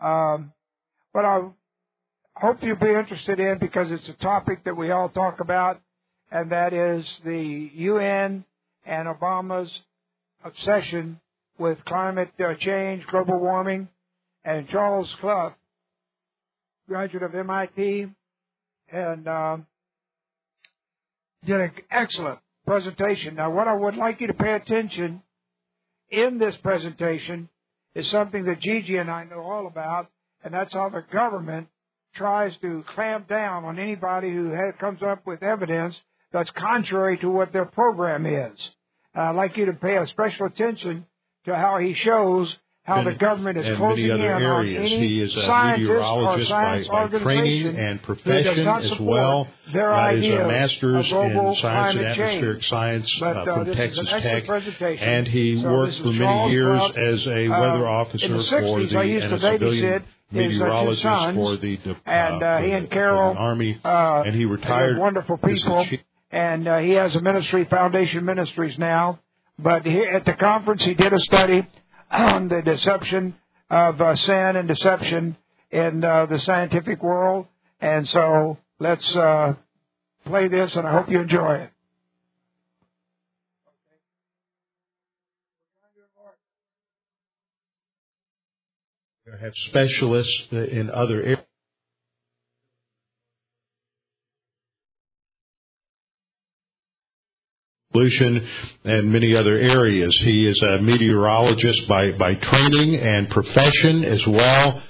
But I hope you'll be interested in, because it's a topic that we all talk about, and that is the UN and Obama's obsession with climate change, global warming. And Charles Clough, graduate of MIT, and did an excellent presentation. Now, what I would like you to pay attention in this presentation is something that Gigi and I know all about, and that's how the government tries to clamp down on anybody who comes up with evidence that's contrary to what their program is. I'd like you to pay a special attention to how he shows how the government is closing in on any scientist or science organization and profession as well. Their He's a master's in science and atmospheric science from Texas Tech, and he worked for many years as a weather officer and a civilian meteorologist for the he and Carol Army, and he retired. Wonderful people, and he has a ministry, Foundation Ministries now. But here at the conference, he did a study on the deception of sin and deception in the scientific world. And so let's play this, and I hope you enjoy it. We have specialists in other areas. Pollution and many other areas. He is a meteorologist by training and profession as well.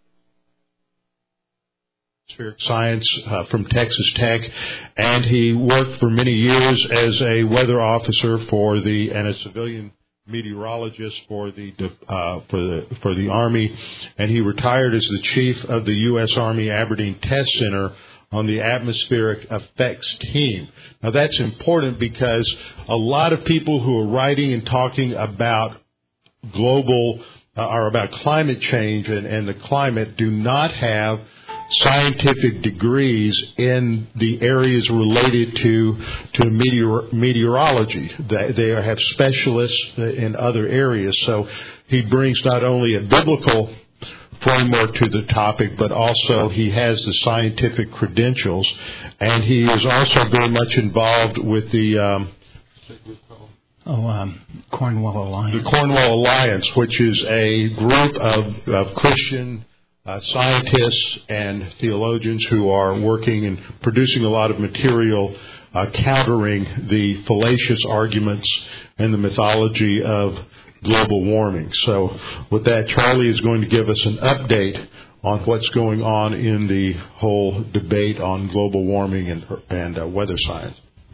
Science from Texas Tech, and he worked for many years as a weather officer and a civilian meteorologist for the Army, and he retired as the chief of the U.S. Army Aberdeen Test Center on the atmospheric effects team. Now that's important because a lot of people who are writing and talking about global or about climate change and the climate do not have scientific degrees in the areas related to meteorology. They have specialists in other areas. So he brings not only a biblical framework to the topic, but also he has the scientific credentials, and he is also very much involved with the Cornwall Alliance. The Cornwall Alliance, which is a group of Christian scientists and theologians who are working and producing a lot of material countering the fallacious arguments and the mythology of global warming. So with that, Charlie is going to give us an update on what's going on in the whole debate on global warming and weather science.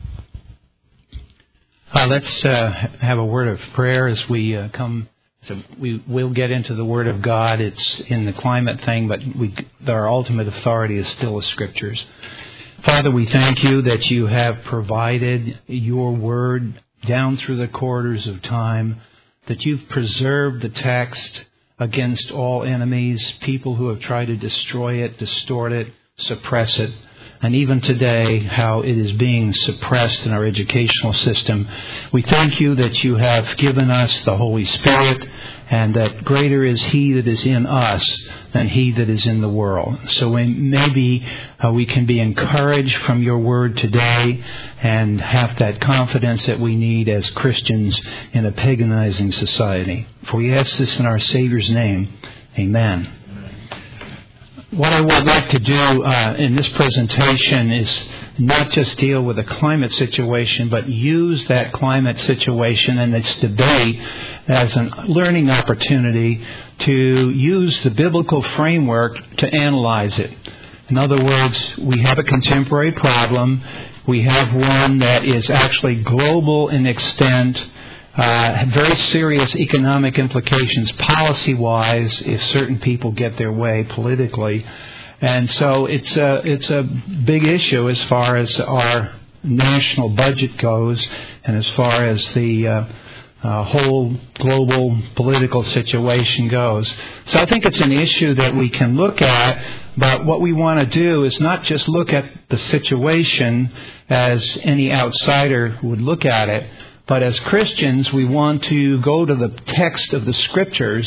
Let's have a word of prayer as we come. So we will get into the Word of God. It's in the climate thing, but our ultimate authority is still the Scriptures. Father, we thank you that you have provided your Word down through the corridors of time, that you've preserved the text against all enemies, people who have tried to destroy it, distort it, suppress it, and even today, how it is being suppressed in our educational system. We thank you that you have given us the Holy Spirit, and that greater is He that is in us than he that is in the world. So maybe we can be encouraged from your word today and have that confidence that we need as Christians in a paganizing society. For we ask this in our Savior's name. Amen. What I would like to do in this presentation is not just deal with the climate situation, but use that climate situation and its debate as a learning opportunity to use the biblical framework to analyze it. In other words, we have a contemporary problem. We have one that is actually global in extent, very serious economic implications policy-wise if certain people get their way politically. And so it's a big issue as far as our national budget goes and as far as the whole global political situation goes. So I think it's an issue that we can look at, but what we want to do is not just look at the situation as any outsider would look at it, but as Christians we want to go to the text of the Scriptures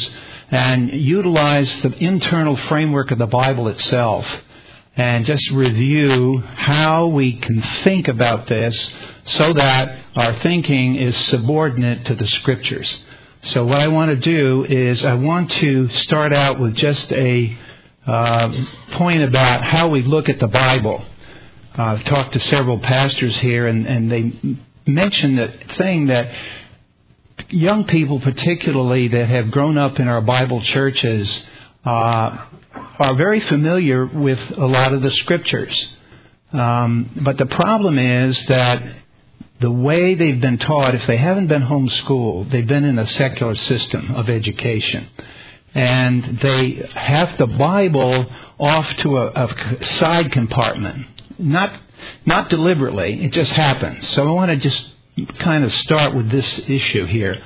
and utilize the internal framework of the Bible itself and just review how we can think about this so that our thinking is subordinate to the Scriptures. So what I want to do is I want to start out with just a point about how we look at the Bible. I've talked to several pastors here, and they mentioned the thing that young people, particularly that have grown up in our Bible churches, are very familiar with a lot of the Scriptures. But the problem is that the way they've been taught, if they haven't been homeschooled, they've been in a secular system of education. And they have the Bible off to a side compartment. Not deliberately, it just happens. So I want to just kind of start with this issue here.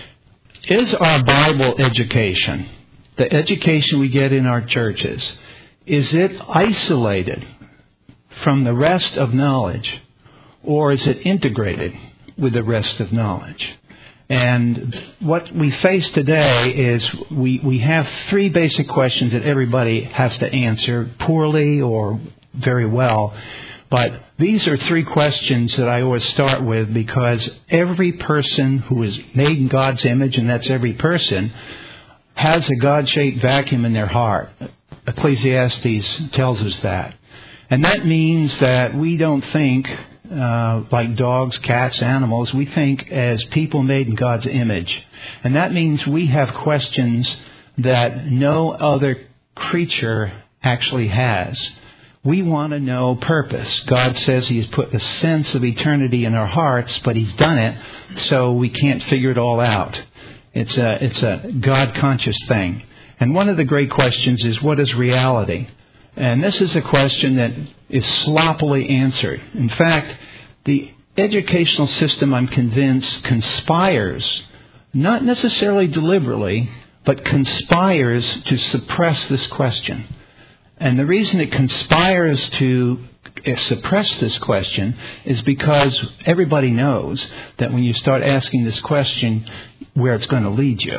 Is our Bible education, the education we get in our churches, is it isolated from the rest of knowledge, or is it integrated with the rest of knowledge? And what we face today is we have three basic questions that everybody has to answer, poorly or very well. But these are three questions that I always start with, because every person who is made in God's image, and that's every person, has a God-shaped vacuum in their heart. Ecclesiastes tells us that. And that means that we don't think like dogs, cats, animals. We think as people made in God's image. And that means we have questions that no other creature actually has. We want to know purpose. God says He has put a sense of eternity in our hearts, but He's done it so we can't figure it all out. It's a God-conscious thing. And one of the great questions is, what is reality? And this is a question that is sloppily answered. In fact, the educational system, I'm convinced, conspires, not necessarily deliberately, but conspires to suppress this question. And the reason it conspires to suppress this question is because everybody knows that when you start asking this question, where it's going to lead you.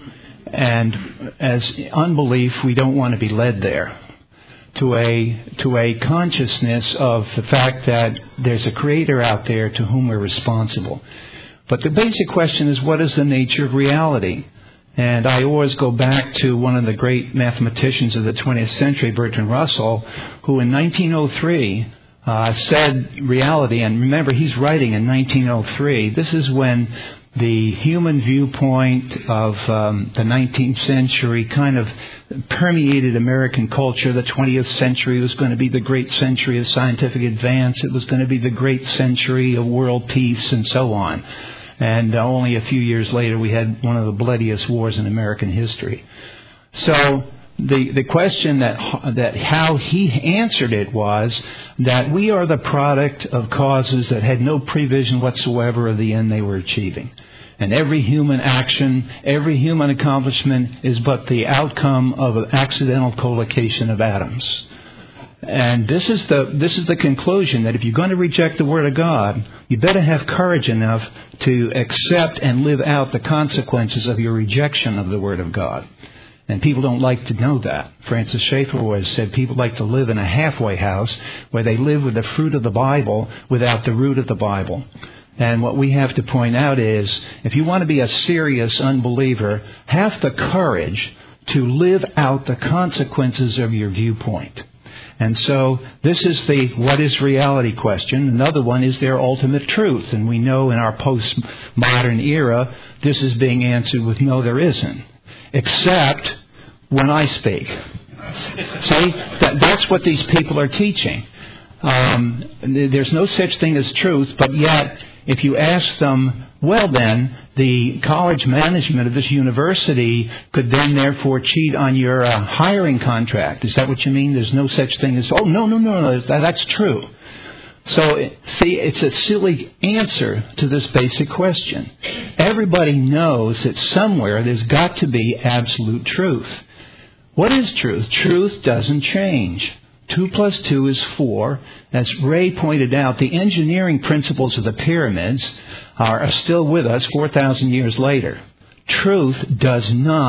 And as unbelief, we don't want to be led there. To a consciousness of the fact that there's a Creator out there to whom we're responsible. But the basic question is, what is the nature of reality? And I always go back to one of the great mathematicians of the 20th century, Bertrand Russell, who in 1903 said reality, and remember he's writing in 1903, this is when the human viewpoint of the 19th century kind of permeated American culture. The 20th century was going to be the great century of scientific advance. It was going to be the great century of world peace and so on. And only a few years later, we had one of the bloodiest wars in American history. So the question that how he answered it was that we are the product of causes that had no prevision whatsoever of the end they were achieving. And every human action, every human accomplishment is but the outcome of an accidental collocation of atoms. And this is the conclusion, that if you're going to reject the Word of God, you better have courage enough to accept and live out the consequences of your rejection of the Word of God. And people don't like to know that. Francis Schaeffer always said people like to live in a halfway house where they live with the fruit of the Bible without the root of the Bible. And what we have to point out is, if you want to be a serious unbeliever, have the courage to live out the consequences of your viewpoint. And so this is the what is reality question. Another one, is there ultimate truth? And we know in our postmodern era, this is being answered with no, there isn't. Except when I speak. See, that's what these people are teaching. There's no such thing as truth, but yet if you ask them, well then, the college management of this university could then therefore cheat on your hiring contract. Is that what you mean? There's no such thing as, oh, no, that's true. So, see, it's a silly answer to this basic question. Everybody knows that somewhere there's got to be absolute truth. What is truth? Truth doesn't change. 2 plus 2 is 4. As Ray pointed out, the engineering principles of the pyramids are still with us 4,000 years later. Truth does not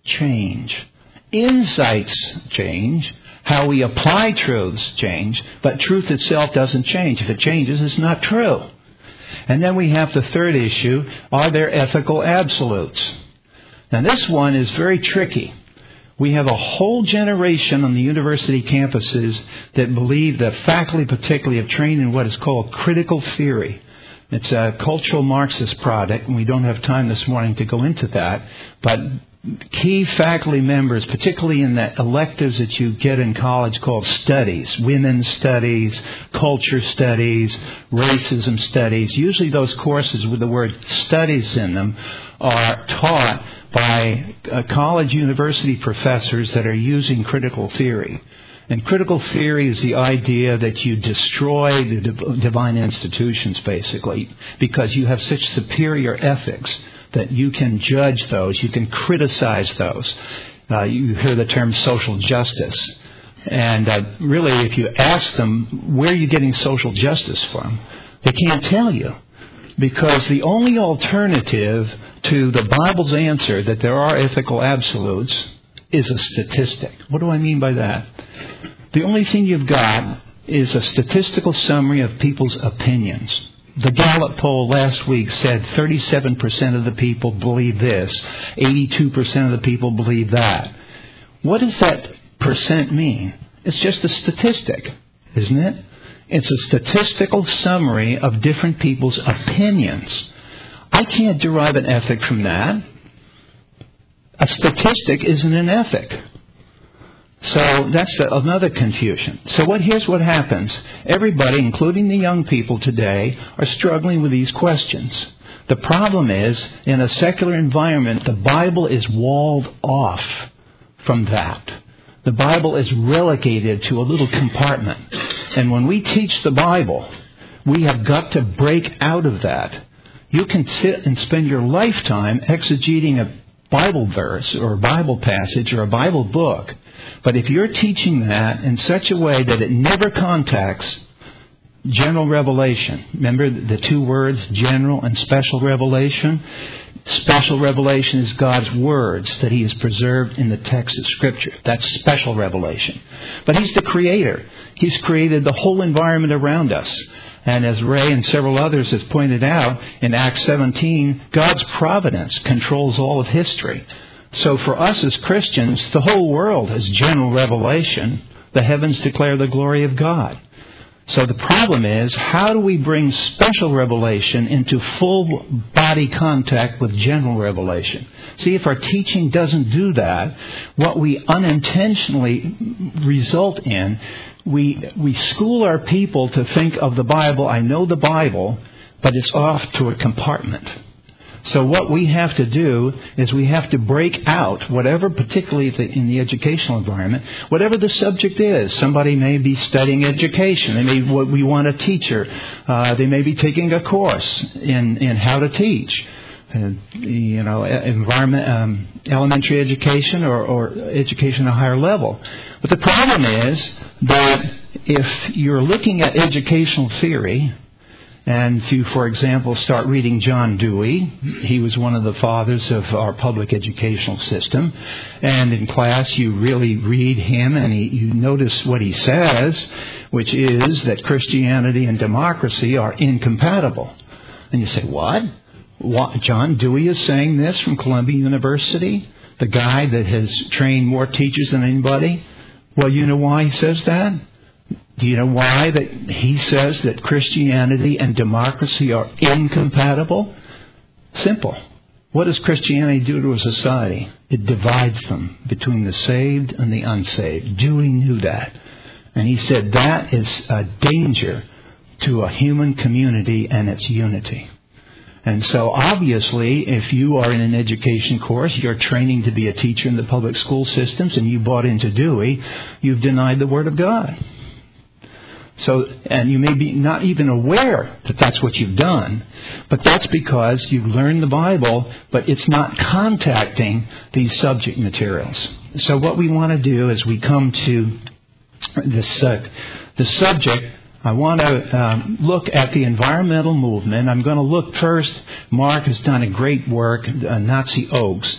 change. Insights change. How we apply truths change. But truth itself doesn't change. If it changes, it's not true. And then we have the third issue. Are there ethical absolutes? Now this one is very tricky. We have a whole generation on the university campuses that believe that faculty particularly have trained in what is called critical theory. It's a cultural Marxist product, and we don't have time this morning to go into that. But key faculty members, particularly in the electives that you get in college called studies, women's studies, culture studies, racism studies, usually those courses with the word studies in them are taught by college university professors that are using critical theory. And critical theory is the idea that you destroy the divine institutions, basically, because you have such superior ethics that you can judge those, you can criticize those. You hear the term social justice. And really, if you ask them, where are you getting social justice from? They can't tell you. Because the only alternative to the Bible's answer that there are ethical absolutes is a statistic. What do I mean by that? The only thing you've got is a statistical summary of people's opinions. The Gallup poll last week said 37% of the people believe this, 82% of the people believe that. What does that percent mean? It's just a statistic, isn't it? It's a statistical summary of different people's opinions. I can't derive an ethic from that. A statistic isn't an ethic. So that's another confusion. So here's what happens. Everybody, including the young people today, are struggling with these questions. The problem is, in a secular environment, the Bible is walled off from that. The Bible is relegated to a little compartment. And when we teach the Bible, we have got to break out of that. You can sit and spend your lifetime exegeting a Bible verse or a Bible passage or a Bible book. But if you're teaching that in such a way that it never contacts general revelation, remember the two words, general and special revelation? Special revelation is God's words that He has preserved in the text of Scripture. That's special revelation. But He's the Creator. He's created the whole environment around us. And as Ray and several others have pointed out, in Acts 17, God's providence controls all of history. So for us as Christians, the whole world is general revelation. The heavens declare the glory of God. So the problem is, how do we bring special revelation into full body contact with general revelation? See, if our teaching doesn't do that, what we unintentionally result in, we school our people to think of the Bible, I know the Bible, but it's off to a compartment. So what we have to do is we have to break out, whatever, particularly in the educational environment, whatever the subject is. Somebody may be studying education. We want a teacher. They may be taking a course in how to teach. Environment, elementary education or education at a higher level. But the problem is that if you're looking at educational theory, and to, for example, start reading John Dewey. He was one of the fathers of our public educational system. And in class, you really read him and you notice what he says, which is that Christianity and democracy are incompatible. And you say, what? John Dewey is saying this from Columbia University? The guy that has trained more teachers than anybody? Well, you know why he says that? Do you know why that he says that Christianity and democracy are incompatible? Simple. What does Christianity do to a society? It divides them between the saved and the unsaved. Dewey knew that. And he said that is a danger to a human community and its unity. And so obviously, if you are in an education course, you're training to be a teacher in the public school systems, and you bought into Dewey, you've denied the Word of God. So, and you may be not even aware that that's what you've done, but that's because you've learned the Bible, but it's not contacting these subject materials. So what we want to do as we come to this the subject, I want to look at the environmental movement. I'm going to look first. Mark has done a great work, Nazi Oaks.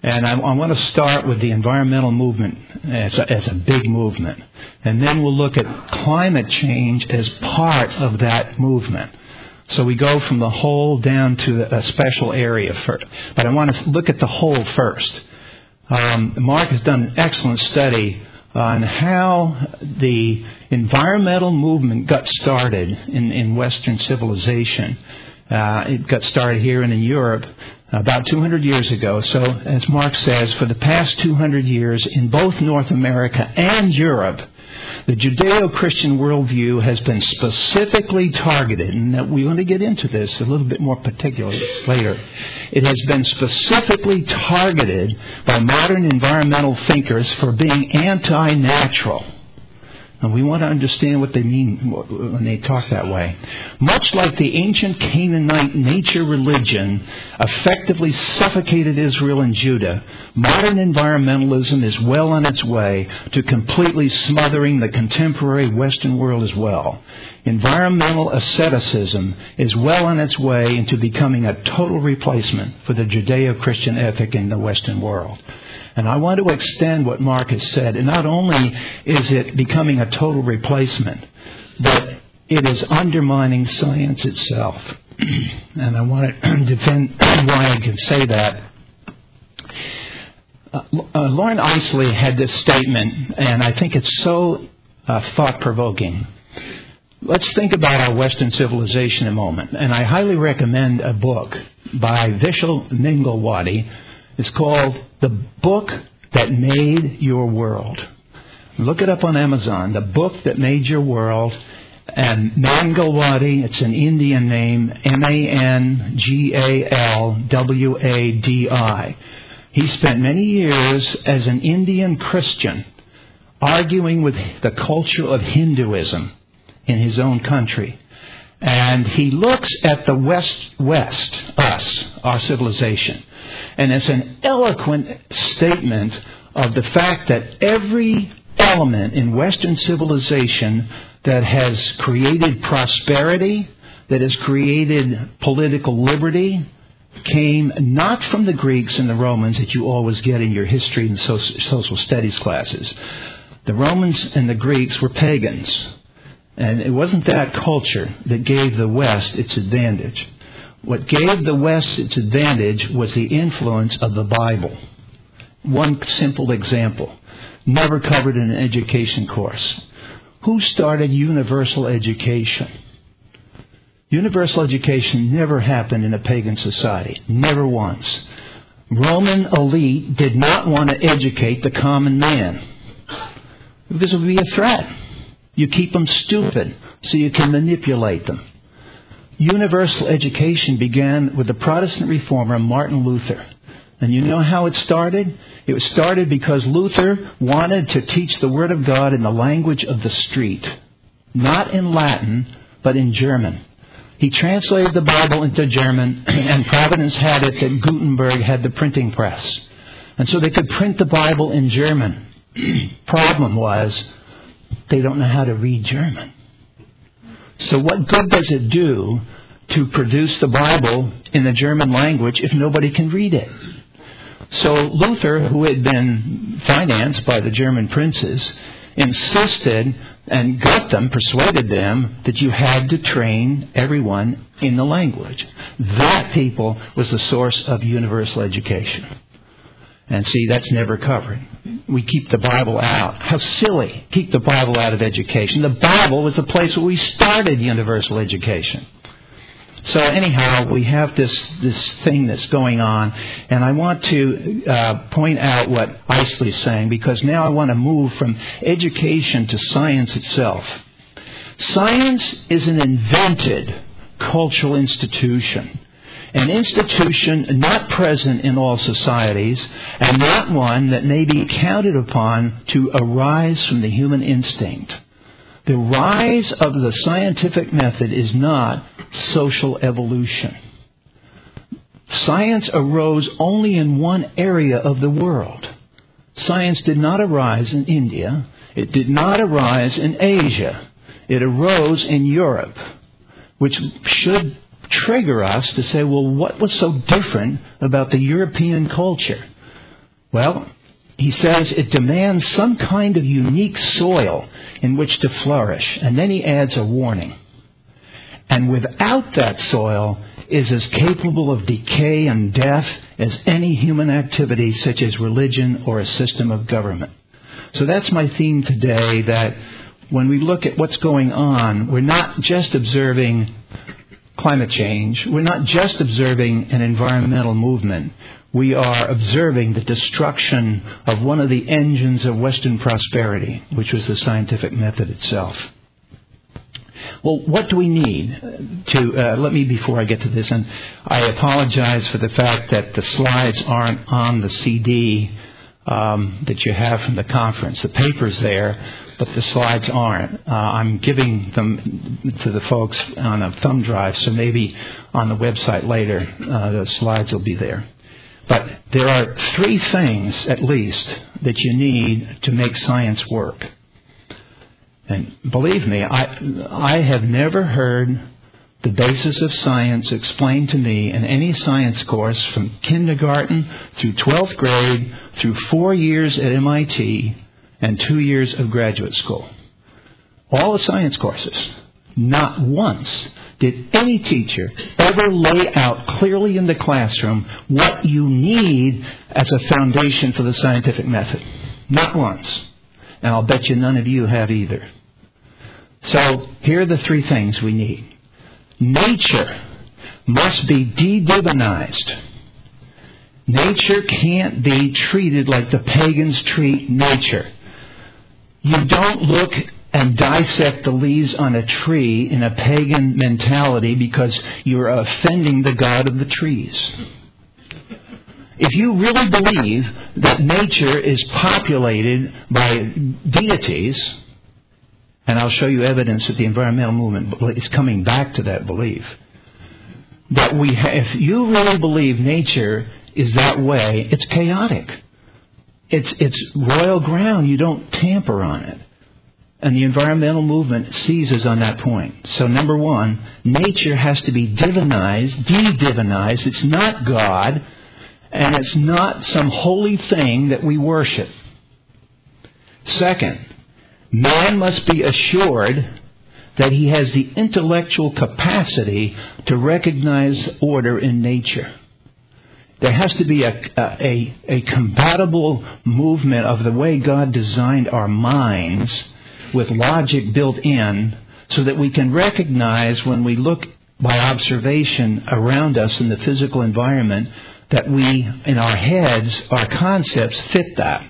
And I want to start with the environmental movement as a big movement. And then we'll look at climate change as part of that movement. So we go from the whole down to a special area first. But I want to look at the whole first. Mark has done an excellent study on how the environmental movement got started in Western civilization. It got started here and in Europe about 200 years ago. So, as Mark says, for the past 200 years in both North America and Europe, the Judeo-Christian worldview has been specifically targeted, and we want to get into this a little bit more particularly later. It has been specifically targeted by modern environmental thinkers for being anti-natural. And we want to understand what they mean when they talk that way. Much like the ancient Canaanite nature religion effectively suffocated Israel and Judah, modern environmentalism is well on its way to completely smothering the contemporary Western world as well. Environmental asceticism is well on its way into becoming a total replacement for the Judeo-Christian ethic in the Western world. And I want to extend what Mark has said. And not only is it becoming a total replacement, but it is undermining science itself. And I want to defend why I can say that. Lauren Eiseley had this statement, and I think it's so thought-provoking. Let's think about our Western civilization a moment. And I highly recommend a book by Vishal Mangalwadi. It's called The Book That Made Your World. Look it up on Amazon, The Book That Made Your World. And Mangalwadi, it's an Indian name, Mangalwadi. He spent many years as an Indian Christian arguing with the culture of Hinduism in his own country. And he looks at the West, us, our civilization. And it's an eloquent statement of the fact that every element in Western civilization that has created prosperity, that has created political liberty, came not from the Greeks and the Romans that you always get in your history and social studies classes. The Romans and the Greeks were pagans. And it wasn't that culture that gave the West its advantage. What gave the West its advantage was the influence of the Bible. One simple example, never covered in an education course. Who started universal education? Universal education never happened in a pagan society. Never once. Roman elite did not want to educate the common man, because it would be a threat. You keep them stupid so you can manipulate them. Universal education began with the Protestant reformer Martin Luther. And you know how it started? It was started because Luther wanted to teach the Word of God in the language of the street. Not in Latin, but in German. He translated the Bible into German, and Providence had it that Gutenberg had the printing press. And so they could print the Bible in German. Problem was, they don't know how to read German. So what good does it do to produce the Bible in the German language if nobody can read it? So Luther, who had been financed by the German princes, insisted and persuaded them that you had to train everyone in the language. That, people, was the source of universal education. And see, that's never covered. We keep the Bible out. How silly. Keep the Bible out of education. The Bible was the place where we started universal education. So anyhow, we have this thing that's going on. And I want to point out what Eiseley is saying, because now I want to move from education to science itself. Science is an invented cultural institution. An institution not present in all societies, and not one that may be counted upon to arise from the human instinct. The rise of the scientific method is not social evolution. Science arose only in one area of the world. Science did not arise in India. It did not arise in Asia. It arose in Europe, which should trigger us to say, well, what was so different about the European culture? Well, he says it demands some kind of unique soil in which to flourish. And then he adds a warning. And without that soil is as capable of decay and death as any human activity such as religion or a system of government. So that's my theme today, that when we look at what's going on, we're not just observing climate change. We're not just observing an environmental movement. We are observing the destruction of one of the engines of Western prosperity, which was the scientific method itself. Well, what do we need to, before I get to this, and I apologize for the fact that the slides aren't on the CD that you have from the conference. The paper's there, but the slides aren't. I'm giving them to the folks on a thumb drive, so maybe on the website later the slides will be there. But there are 3 things, at least, that you need to make science work. And believe me, I have never heard the basis of science explained to me in any science course from kindergarten through 12th grade, through 4 years at MIT, and 2 years of graduate school. All the science courses. Not once did any teacher ever lay out clearly in the classroom what you need as a foundation for the scientific method. Not once. And I'll bet you none of you have either. So here are the 3 things we need. Nature must be de-divinized. Nature can't be treated like the pagans treat nature. You don't look and dissect the leaves on a tree in a pagan mentality because you're offending the god of the trees. If you really believe that nature is populated by deities, and I'll show you evidence that the environmental movement is coming back to that belief, that if you really believe nature is that way, it's chaotic. It's royal ground. You don't tamper on it. And the environmental movement seizes on that point. So number 1, nature has to be divinized, de-divinized. It's not God, and it's not some holy thing that we worship. Second, man must be assured that he has the intellectual capacity to recognize order in nature. There has to be a compatible movement of the way God designed our minds with logic built in, so that we can recognize when we look by observation around us in the physical environment that we, in our heads, our concepts fit that.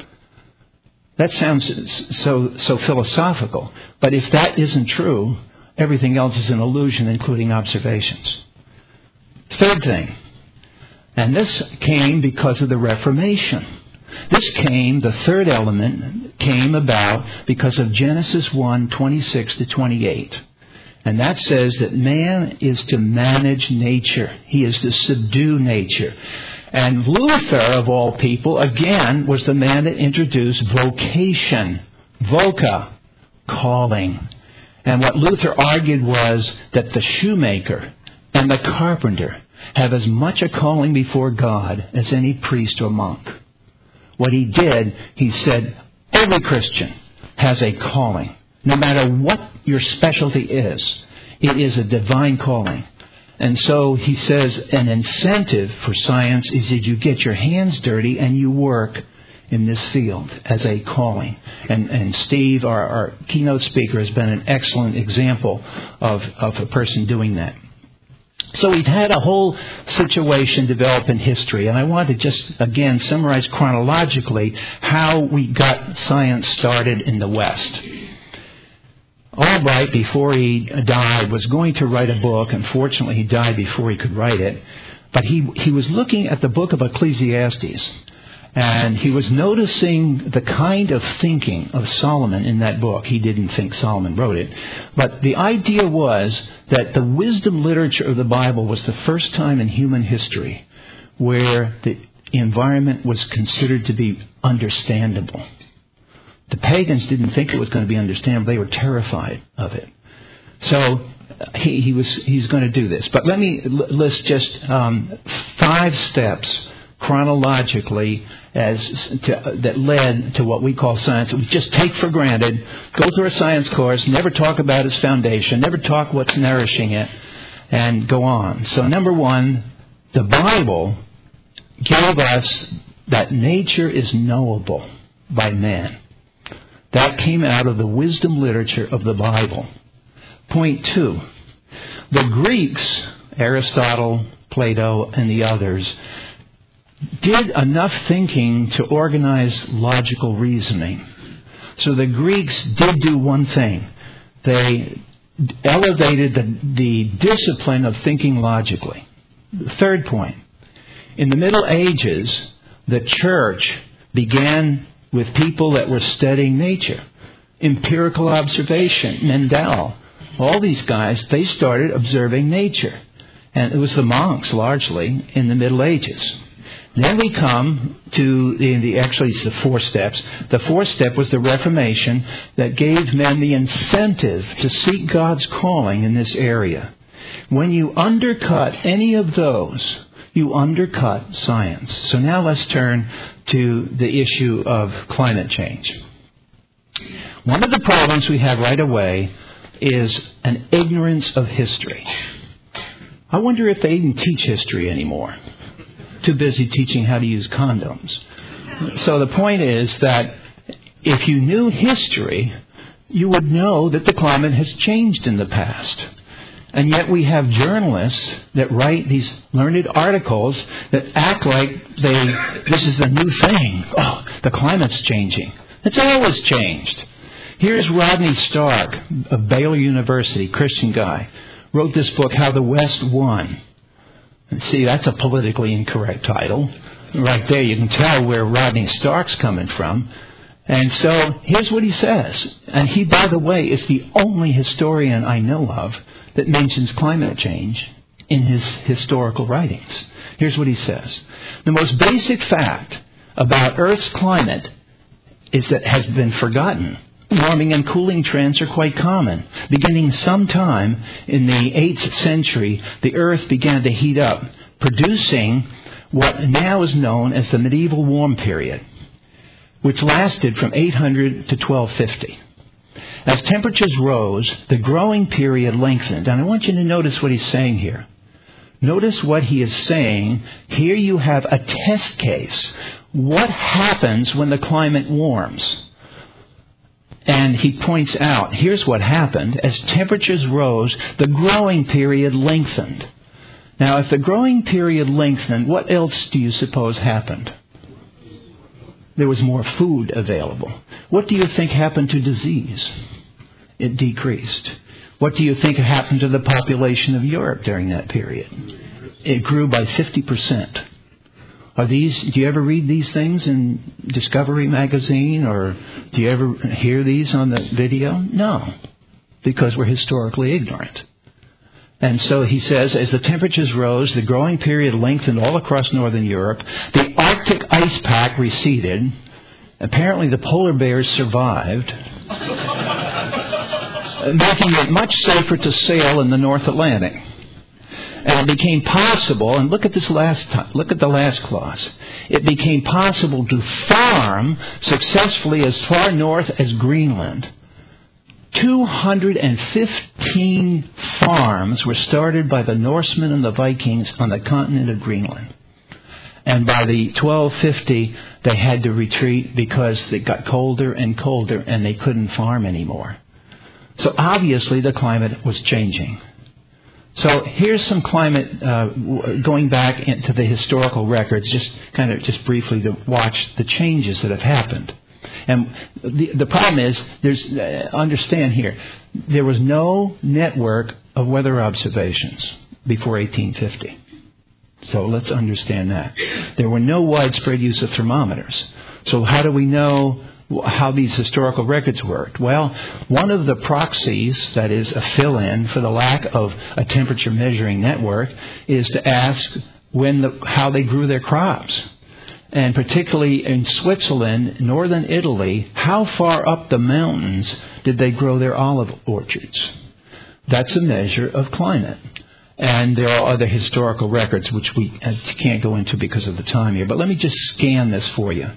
That sounds so philosophical. But if that isn't true, everything else is an illusion, including observations. Third thing, and this came because of the Reformation. The third element came about because of Genesis 1:26 to 28. And that says that man is to manage nature. He is to subdue nature. And Luther, of all people, again, was the man that introduced vocation. Voca, calling. And what Luther argued was that the shoemaker and the carpenter have as much a calling before God as any priest or monk. What he did, he said, every Christian has a calling. No matter what your specialty is, it is a divine calling. And so he says an incentive for science is that you get your hands dirty and you work in this field as a calling. And Steve, our keynote speaker, has been an excellent example of a person doing that. So we've had a whole situation develop in history, and I want to just, again, summarize chronologically how we got science started in the West. Albright, before he died, was going to write a book. Unfortunately, he died before he could write it. But he was looking at the book of Ecclesiastes, and he was noticing the kind of thinking of Solomon in that book. He didn't think Solomon wrote it. But the idea was that the wisdom literature of the Bible was the first time in human history where the environment was considered to be understandable. The pagans didn't think it was going to be understandable. They were terrified of it. So he's going to do this. But let me list just 5 steps chronologically that led to what we call science. We just take for granted, go through a science course, never talk about its foundation, never talk what's nourishing it, and go on. So number one, the Bible gave us that nature is knowable by man. That came out of the wisdom literature of the Bible. Point two, the Greeks, Aristotle, Plato, and the others, did enough thinking to organize logical reasoning. So the Greeks did do one thing. They elevated the discipline of thinking logically. Third point, in the Middle Ages, the church began with people that were studying nature. Empirical observation, Mendel, all these guys, they started observing nature. And it was the monks, largely, in the Middle Ages. Then we come to it's the 4 steps. The 4th step was the Reformation that gave men the incentive to seek God's calling in this area. When you undercut any of those, you undercut science. So now let's turn to the issue of climate change. One of the problems we have right away is an ignorance of history. I wonder if they even teach history anymore. Too busy teaching how to use condoms. So the point is that if you knew history, you would know that the climate has changed in the past. And yet we have journalists that write these learned articles that act like this is the new thing. Oh, the climate's changing. It's always changed. Here's Rodney Stark of Baylor University, Christian guy, wrote this book, How the West Won. And see, that's a politically incorrect title. Right there, you can tell where Rodney Stark's coming from. And so, here's what he says. And he, by the way, is the only historian I know of that mentions climate change in his historical writings. Here's what he says. The most basic fact about Earth's climate is that has been forgotten. Warming and cooling trends are quite common. Beginning sometime in the 8th century, the Earth began to heat up, producing what now is known as the medieval warm period, which lasted from 800 to 1250. As temperatures rose, the growing period lengthened. And I want you to notice what he's saying here. Notice what he is saying. Here you have a test case. What happens when the climate warms? And he points out, here's what happened. As temperatures rose, the growing period lengthened. Now, if the growing period lengthened, what else do you suppose happened? There was more food available. What do you think happened to disease? It decreased. What do you think happened to the population of Europe during that period? It grew by 50%. Do you ever read these things in Discovery magazine, or do you ever hear these on the video? No, because we're historically ignorant. And so he says, as the temperatures rose, the growing period lengthened all across northern Europe. The Arctic ice pack receded. Apparently the polar bears survived, making it much safer to sail in the North Atlantic. And it became possible, and look at the last clause. It became possible to farm successfully as far north as Greenland. 215 farms were started by the Norsemen and the Vikings on the continent of Greenland. And by the 1250, they had to retreat because it got colder and colder and they couldn't farm anymore. So obviously the climate was changing. So here's some climate, going back into the historical records, just briefly to watch the changes that have happened. And the problem is, understand here, there was no network of weather observations before 1850. So let's understand that. There were no widespread use of thermometers. So how do we know how these historical records worked? Well, one of the proxies, that is a fill-in for the lack of a temperature measuring network, is to ask how they grew their crops. And particularly in Switzerland, northern Italy, how far up the mountains did they grow their olive orchards? That's a measure of climate. And there are other historical records which we can't go into because of the time here. But let me just scan this for you.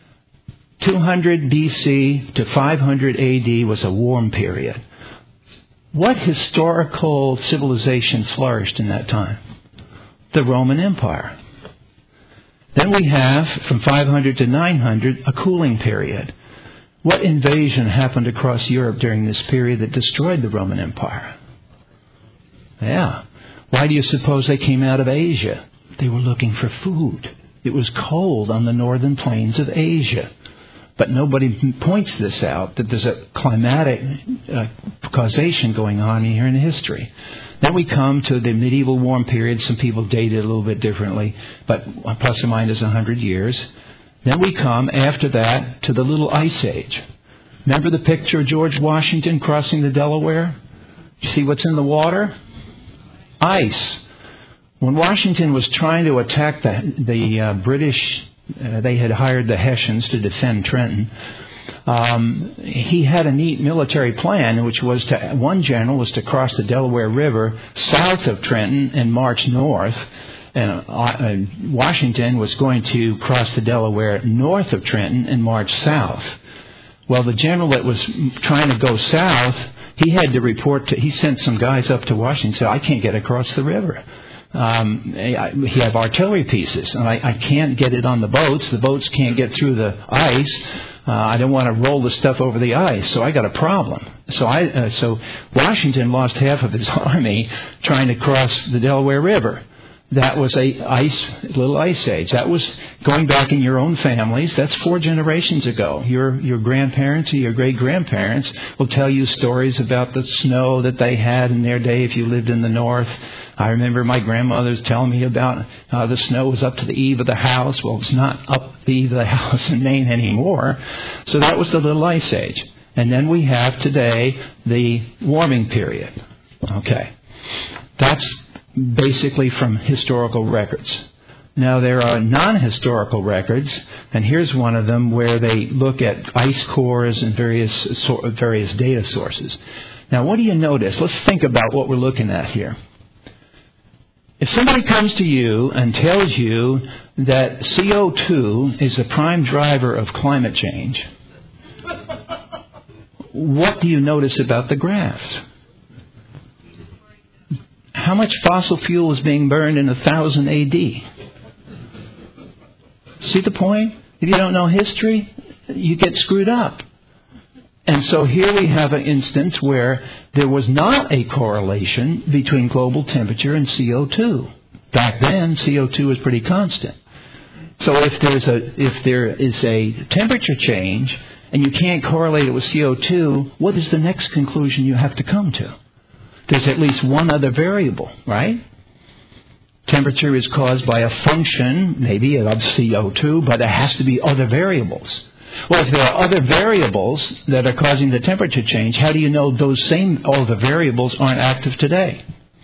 200 BC to 500 AD was a warm period. What historical civilization flourished in that time? The Roman Empire. Then we have, from 500 to 900, a cooling period. What invasion happened across Europe during this period that destroyed the Roman Empire? Yeah. Why do you suppose they came out of Asia? They were looking for food. It was cold on the northern plains of Asia. But nobody points this out, that there's a climatic causation going on here in history. Then we come to the medieval warm period. Some people date it a little bit differently, but plus or minus 100 years. Then we come, after that, to the Little Ice Age. Remember the picture of George Washington crossing the Delaware? You see what's in the water? Ice. When Washington was trying to attack the British, they had hired the Hessians to defend Trenton. He had a neat military plan, which was one general was to cross the Delaware River south of Trenton and march north. And Washington was going to cross the Delaware north of Trenton and march south. Well, the general that was trying to go south, he had to report he sent some guys up to Washington and said, I can't get across the river. He have artillery pieces, and I can't get it on the boats. The boats can't get through the ice. I don't want to roll the stuff over the ice, so I got a problem. So Washington lost half of his army trying to cross the Delaware River. That was a little ice age. That was going back in your own families. That's 4 generations ago. Your grandparents or your great-grandparents will tell you stories about the snow that they had in their day if you lived in the north. I remember my grandmother's telling me about the snow was up to the eave of the house. Well, it's not up the eave of the house in Maine anymore. So that was the little ice age. And then we have today the warming period. Okay. That's basically from historical records. Now, there are non-historical records, and here's one of them where they look at ice cores and various data sources. Now, what do you notice? Let's think about what we're looking at here. If somebody comes to you and tells you that CO2 is the prime driver of climate change, what do you notice about the graphs? How much fossil fuel is being burned in 1000 AD? See the point? If you don't know history, you get screwed up. And so here we have an instance where there was not a correlation between global temperature and CO2. Back then, CO2 was pretty constant. So if there is a temperature change and you can't correlate it with CO2, what is the next conclusion you have to come to? There's at least one other variable, right? Temperature is caused by a function, maybe of CO2, but there has to be other variables. Well, if there are other variables that are causing the temperature change, how do you know those same other variables aren't active today?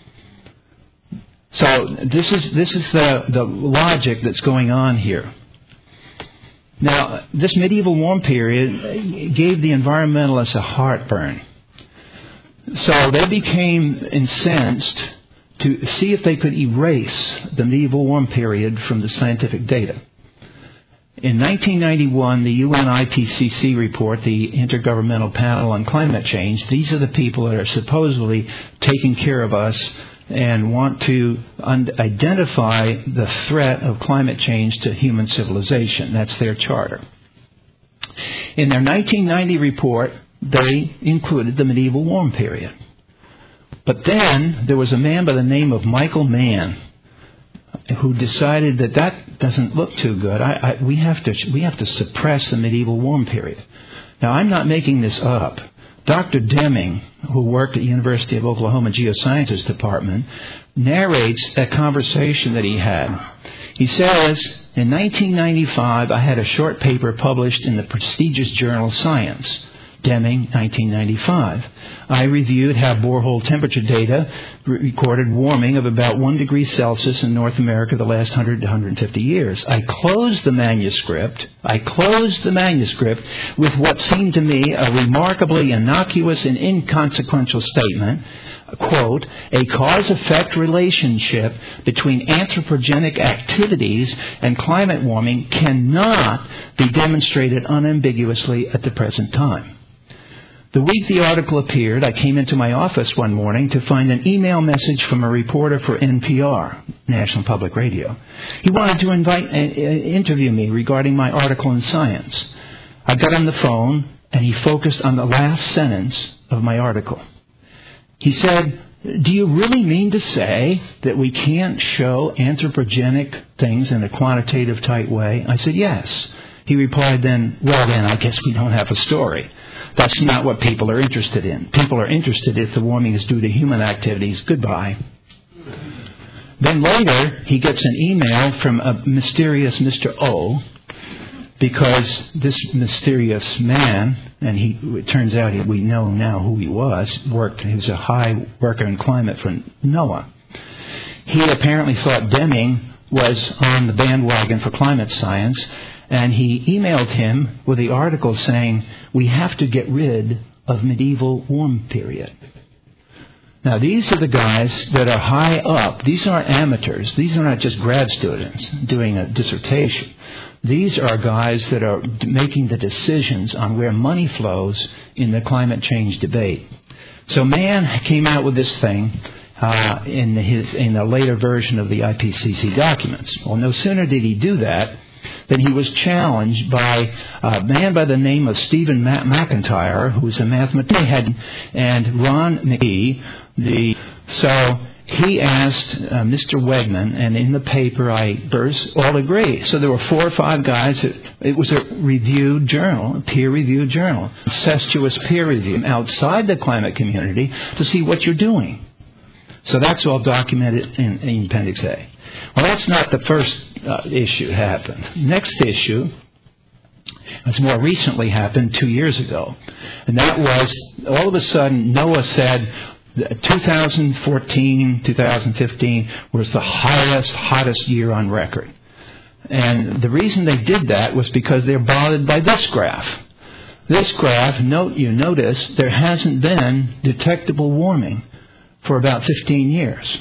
So this is the logic that's going on here. Now, this medieval warm period gave the environmentalists a heartburn. So they became incensed to see if they could erase the medieval warm period from the scientific data. In 1991, the UN IPCC report, the Intergovernmental Panel on Climate Change, these are the people that are supposedly taking care of us and want to identify the threat of climate change to human civilization. That's their charter. In their 1990 report, they included the medieval warm period. But then there was a man by the name of Michael Mann who decided that doesn't look too good. We have to suppress the medieval warm period. Now, I'm not making this up. Dr. Deming, who worked at the University of Oklahoma Geosciences Department, narrates a conversation that he had. He says, in 1995, I had a short paper published in the prestigious journal Science. Deming, 1995. I reviewed how borehole temperature data recorded warming of about 1 degree Celsius in North America the last 100 to 150 years. I closed the manuscript with what seemed to me a remarkably innocuous and inconsequential statement. quote, a cause-effect relationship between anthropogenic activities and climate warming cannot be demonstrated unambiguously at the present time. The week the article appeared, I came into my office one morning to find an email message from a reporter for NPR, National Public Radio. He wanted to interview me regarding my article in Science. I got on the phone, and he focused on the last sentence of my article. He said, do you really mean to say that we can't show anthropogenic things in a quantitative type way? I said, yes. He replied then, well then, I guess we don't have a story. That's not what people are interested in. People are interested if the warming is due to human activities. Goodbye. Then later, he gets an email from a mysterious Mr. O, because this mysterious man, and it turns out we know now who he was, he was a high worker in climate for NOAA. He apparently thought Deming was on the bandwagon for climate science, and he emailed him with the article saying, we have to get rid of medieval warm period. Now, these are the guys that are high up. These aren't amateurs. These are not just grad students doing a dissertation. These are guys that are making the decisions on where money flows in the climate change debate. So Mann came out with this thing in a later version of the IPCC documents. Well, no sooner did he do that than he was challenged by a man by the name of Stephen McIntyre, who's a mathematician, and Ron McGee. So he asked Mr. Wegman, and in the paper all agree. So there were 4 or 5 guys. It was a reviewed journal, a peer-reviewed journal, incestuous peer review outside the climate community to see what you're doing. So that's all documented in Appendix A. Well, that's not the first issue that happened. Next issue has more recently happened 2 years ago. And that was, all of a sudden, NOAA said 2014, 2015 was the hottest year on record. And the reason they did that was because they're bothered by this graph. This graph, you notice, there hasn't been detectable warming for about 15 years.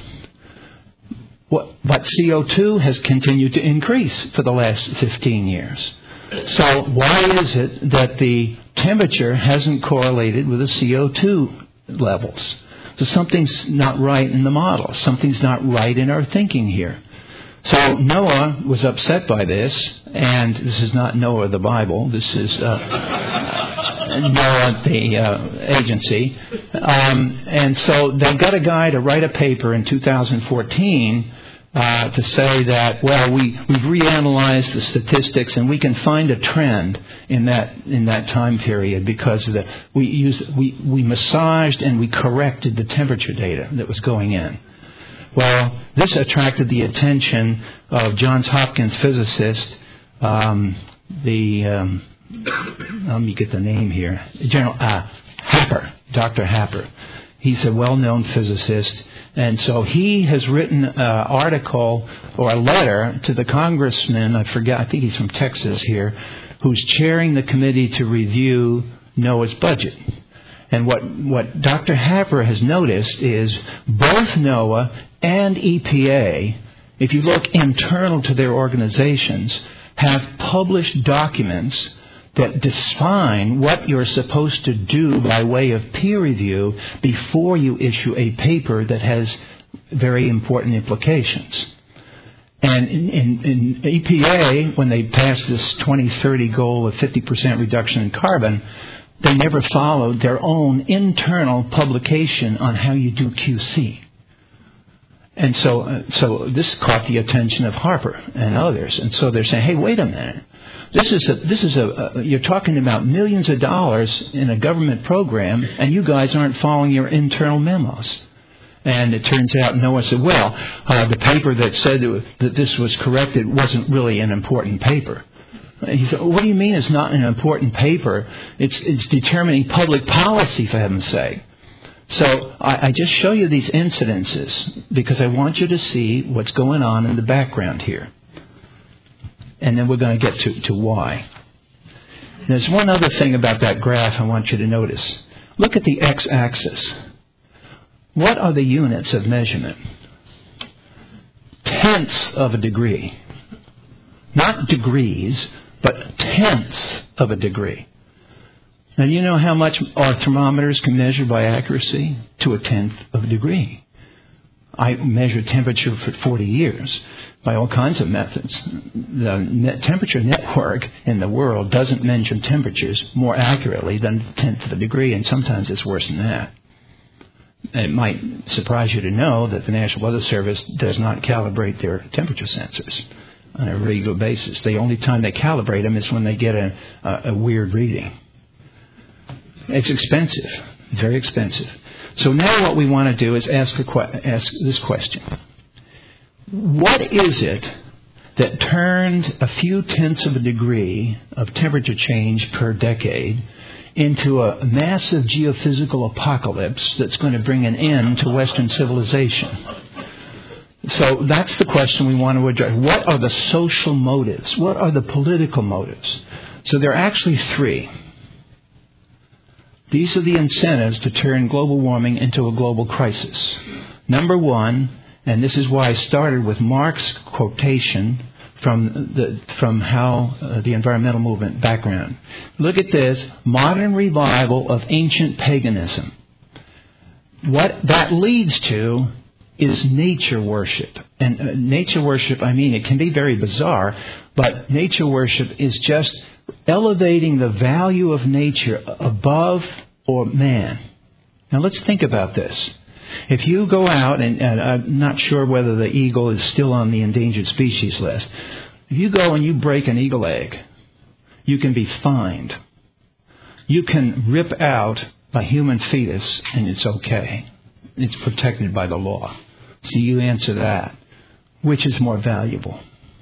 But CO2 has continued to increase for the last 15 years. So why is it that the temperature hasn't correlated with the CO2 levels? So something's not right in the model. Something's not right in our thinking here. So NOAA was upset by this, and this is not NOAA the Bible. This is NOAA the agency. And so they got a guy to write a paper in 2014 to say that, well, we've reanalyzed the statistics and we can find a trend in that time period because we massaged and we corrected the temperature data that was going in. Well, this attracted the attention of Johns Hopkins physicist, let me get the name here, Happer, Dr. Happer. He's a well-known physicist. And so he has written an article or a letter to the congressman, I think he's from Texas here, who's chairing the committee to review NOAA's budget. And what Dr. Happer has noticed is both NOAA and EPA, if you look internal to their organizations, have published documents that define what you're supposed to do by way of peer review before you issue a paper that has very important implications. And in EPA, when they passed this 2030 goal of 50% reduction in carbon, they never followed their own internal publication on how you do QC. And so this caught the attention of Harper and others. And so they're saying, hey, wait a minute. You're talking about millions of dollars in a government program, and you guys aren't following your internal memos. And it turns out NOAA said, well, the paper that said that this was corrected wasn't really an important paper. And he said, what do you mean it's not an important paper? It's determining public policy, for heaven's sake. So I just show you these incidences because I want you to see what's going on in the background here. And then we're going to get to why. There's one other thing about that graph I want you to notice. Look at the x-axis. What are the units of measurement? Tenths of a degree. Not degrees, but tenths of a degree. Now, do you know how much our thermometers can measure by accuracy? To a tenth of a degree. I measured temperature for 40 years by all kinds of methods. The temperature network in the world doesn't measure temperatures more accurately than a tenth of a degree, and sometimes it's worse than that. And it might surprise you to know that the National Weather Service does not calibrate their temperature sensors on a regular basis. The only time they calibrate them is when they get a weird reading. It's expensive, very expensive. So now what we want to do is ask this question. What is it that turned a few tenths of a degree of temperature change per decade into a massive geophysical apocalypse that's going to bring an end to Western civilization? So that's the question we want to address. What are the social motives? What are the political motives? So there are actually three. These are the incentives to turn global warming into a global crisis. Number one, and this is why I started with Mark's quotation from how the environmental movement background. Look at this, modern revival of ancient paganism. What that leads to is nature worship. And nature worship, I mean, it can be very bizarre, but nature worship is just elevating the value of nature above or man. Now let's think about this. If you go out, and I'm not sure whether the eagle is still on the endangered species list. If you go and you break an eagle egg, you can be fined. You can rip out a human fetus and it's okay. It's protected by the law. So you answer that. Which is more valuable?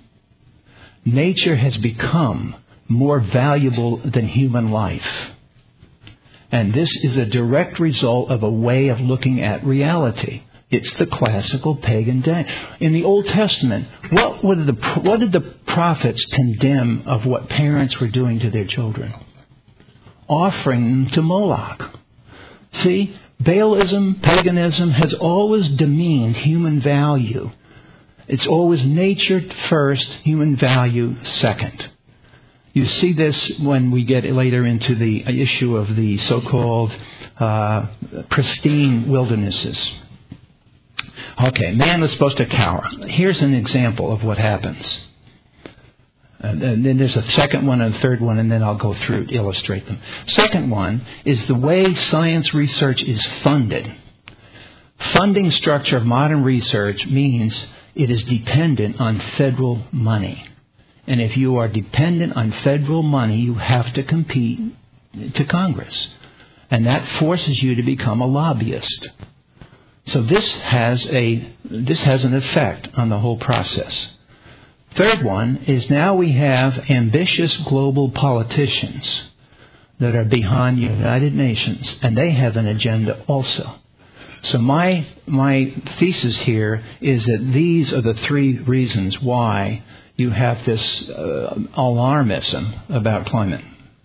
Nature has become more valuable than human life. And this is a direct result of a way of looking at reality. It's the classical pagan day. In the Old Testament, what did the prophets condemn of what parents were doing to their children? Offering them to Moloch. See, Baalism, paganism has always demeaned human value. It's always nature first, human value second. You see this when we get later into the issue of the so-called pristine wildernesses. Okay, man is supposed to cower. Here's an example of what happens. And then there's a second one and a third one, and then I'll go through to illustrate them. Second one is the way science research is funded. Funding structure of modern research means it is dependent on federal money. And if you are dependent on federal money, you have to compete to Congress. And that forces you to become a lobbyist. So this has an effect on the whole process. Third one is now we have ambitious global politicians that are behind the United Nations, and they have an agenda also. So my thesis here is that these are the three reasons why you have this alarmism about climate.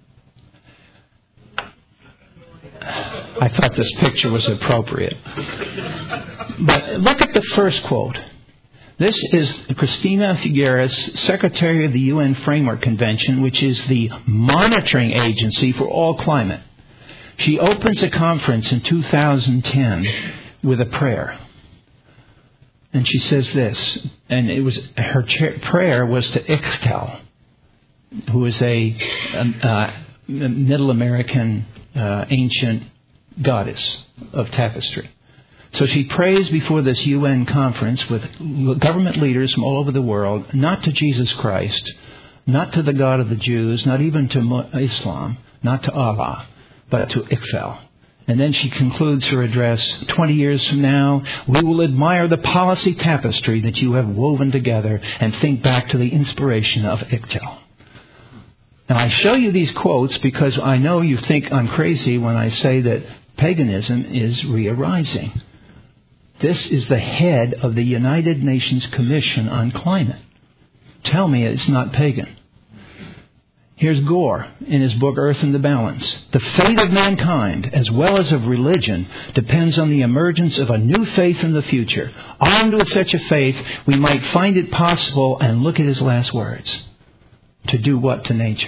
I thought this picture was appropriate. But look at the first quote. This is Christina Figueres, Secretary of the UN Framework Convention, which is the monitoring agency for all climate. She opens a conference in 2010 with a prayer. And she says this, and it was her prayer was to Ixtal, who is a Middle American ancient goddess of tapestry. So she prays before this UN conference with government leaders from all over the world, not to Jesus Christ, not to the God of the Jews, not even to Islam, not to Allah, but to Ixtal. And then she concludes her address, 20 years from now, we will admire the policy tapestry that you have woven together and think back to the inspiration of Ixtal. Now, I show you these quotes because I know you think I'm crazy when I say that paganism is re-arising. This is the head of the United Nations Commission on Climate. Tell me it's not pagan. Here's Gore in his book, Earth in the Balance. The fate of mankind, as well as of religion, depends on the emergence of a new faith in the future. Armed with such a faith, we might find it possible, and look at his last words, to do what to nature?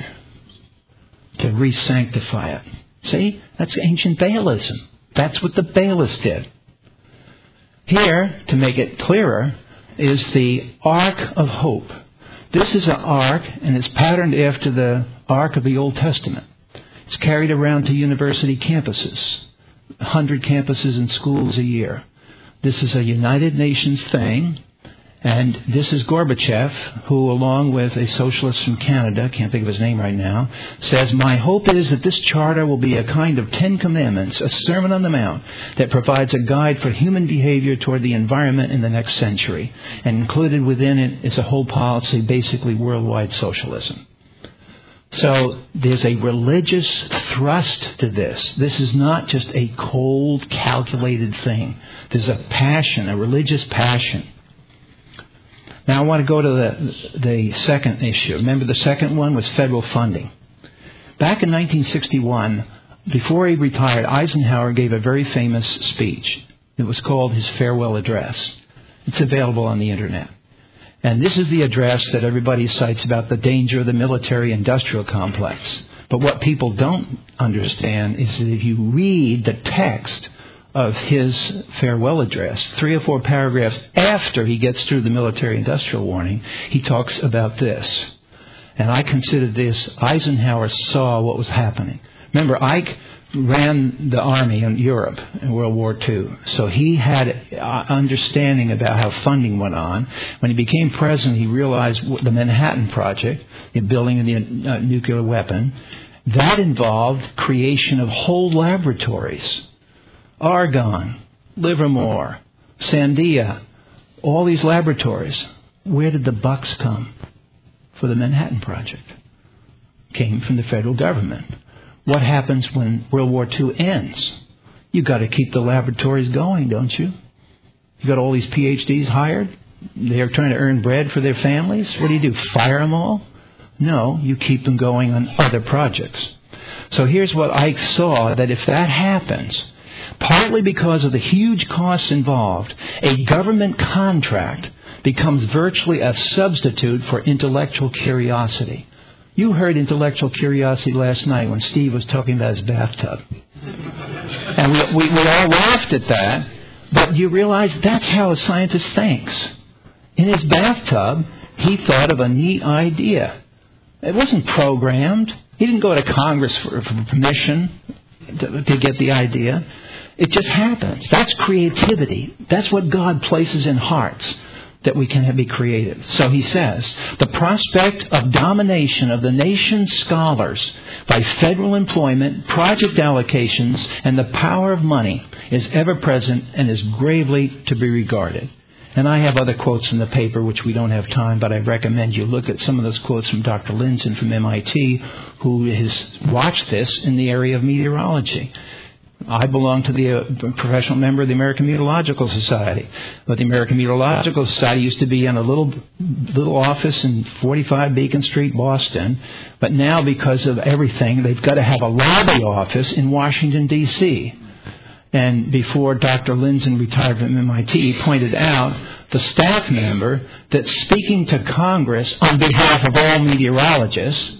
To re-sanctify it. See? That's ancient Baalism. That's what the Baalists did. Here, to make it clearer, is the Ark of Hope. This is an ark, and it's patterned after the Ark of the Old Testament. It's carried around to university campuses, 100 campuses and schools a year. This is a United Nations thing, and this is Gorbachev, who, along with a socialist from Canada, can't think of his name right now, says, "My hope is that this charter will be a kind of 10 Commandments, a Sermon on the Mount, that provides a guide for human behavior toward the environment in the next century." And included within it is a whole policy, basically worldwide socialism. So there's a religious thrust to this. This is not just a cold, calculated thing. There's a passion, a religious passion. Now I want to go to the second issue. Remember, the second one was federal funding. Back in 1961, before he retired, Eisenhower gave a very famous speech. It was called his farewell address. It's available on the internet. And this is the address that everybody cites about the danger of the military-industrial complex. But what people don't understand is that if you read the text of his farewell address, 3 or 4 paragraphs after he gets through the military-industrial warning, he talks about this. And I consider this, Eisenhower saw what was happening. Remember, Ike ran the army in Europe in World War II. So he had understanding about how funding went on. When he became president, he realized the Manhattan Project, the building of the nuclear weapon, that involved creation of whole laboratories. Argonne, Livermore, Sandia, all these laboratories. Where did the bucks come for the Manhattan Project? Came from the federal government. What happens when World War II ends? You've got to keep the laboratories going, don't you? You got all these PhDs hired? They're trying to earn bread for their families? What do? Fire them all? No, you keep them going on other projects. So here's what Ike saw, that if that happens, partly because of the huge costs involved, a government contract becomes virtually a substitute for intellectual curiosity. You heard intellectual curiosity last night when Steve was talking about his bathtub. And we all laughed at that, but you realize that's how a scientist thinks. In his bathtub, he thought of a neat idea. It wasn't programmed. He didn't go to Congress for permission to get the idea. It just happens. That's creativity. That's what God places in hearts, that we can be creative. So he says, the prospect of domination of the nation's scholars by federal employment, project allocations, and the power of money is ever present and is gravely to be regarded. And I have other quotes in the paper which we don't have time, but I recommend you look at some of those quotes from Dr. Lindzen from MIT, who has watched this in the area of meteorology. I belong to the professional member of the American Meteorological Society. But the American Meteorological Society used to be in a little office in 45 Beacon Street, Boston. But now, because of everything, they've got to have a lobby office in Washington, D.C. And before Dr. Lindzen retired from MIT, he pointed out the staff member that's speaking to Congress on behalf of all meteorologists,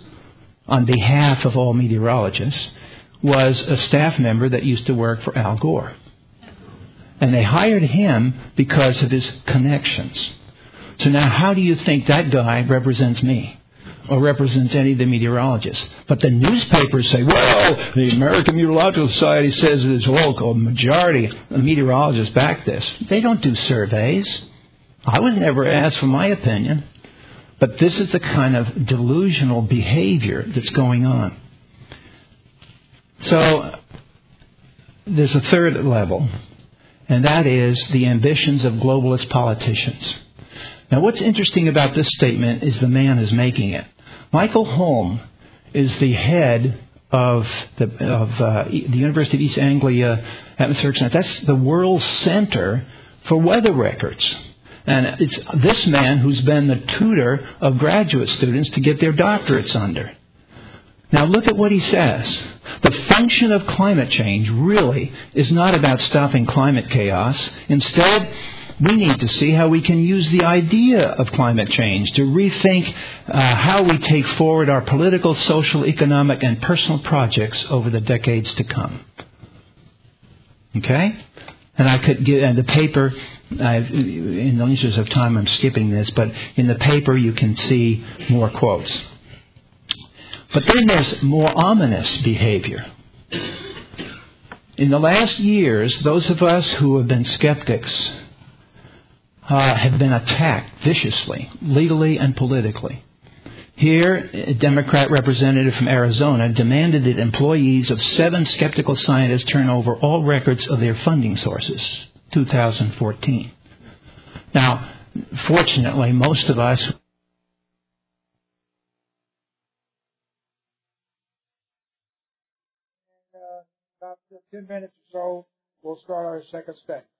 was a staff member that used to work for Al Gore. And they hired him because of his connections. So now how do you think that guy represents me or represents any of the meteorologists? But the newspapers say, well, the American Meteorological Society says there's a majority of meteorologists back this. They don't do surveys. I was never asked for my opinion. But this is the kind of delusional behavior that's going on. So there's a third level, and that is the ambitions of globalist politicians. Now, what's interesting about this statement is the man who's making it. Michael Holm is the head of the University of East Anglia Atmospheric Center. That's the world center for weather records. And it's this man who's been the tutor of graduate students to get their doctorates under. Now look at what he says. The function of climate change really is not about stopping climate chaos. Instead, we need to see how we can use the idea of climate change to rethink how we take forward our political, social, economic, and personal projects over the decades to come. Okay? And I could get the paper. In the interest of time, I'm skipping this, but in the paper you can see more quotes. But then there's more ominous behavior. In the last years, those of us who have been skeptics have been attacked viciously, legally and politically. Here, a Democrat representative from Arizona demanded that employees of 7 skeptical scientists turn over all records of their funding sources, 2014. Now, fortunately, most of us about 10 minutes or so, we'll start our second study.